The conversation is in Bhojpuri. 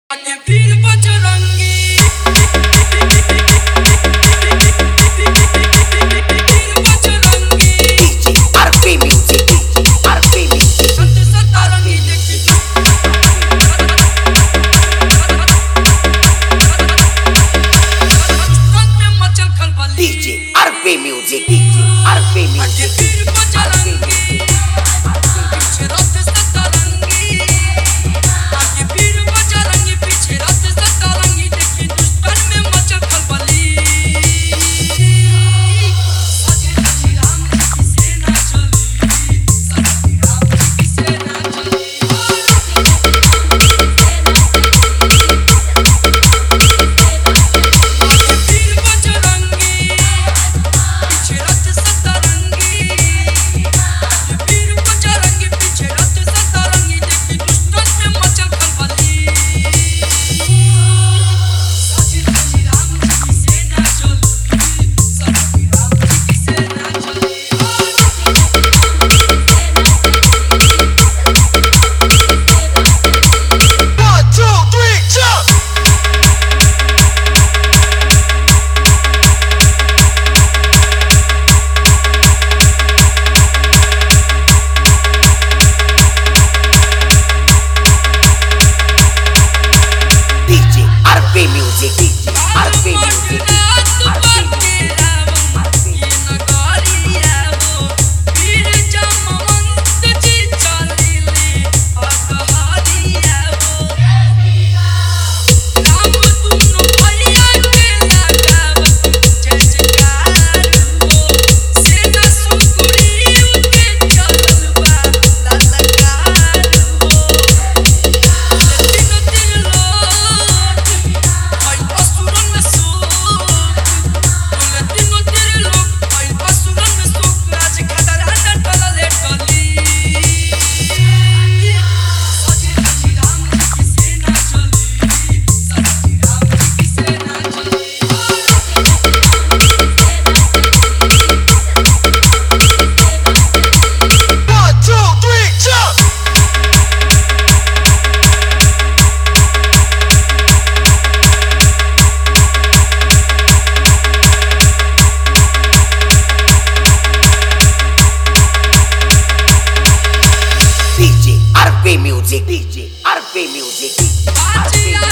वीर Bajrangi RP Music, RP Music. संत सतारंगी देखी दुश्मन में मचल खलबली DJ RP Music, DJ RP Music. वीर बजरंगी पीछे रथ सतारंगी आगे वीर बजरंगी पीछे रथ सतारंगी देखी दुश्मन में मचल खलबली सजे सजी राम की सेना चली सजी राम की सेना चली वीर बजरंगी पीछे रथ सतारंगी वीर बजरंगी पीछे रथ सतारंगी देखी दुश्मन में मचल खलबली सजी सजी राम की सेना चली सजी राम की सेना चली 1, 2, 3, jump! DJ RP Music, DJ RP Music. DJ RP Music, DJ RP Music, DJ RP Music.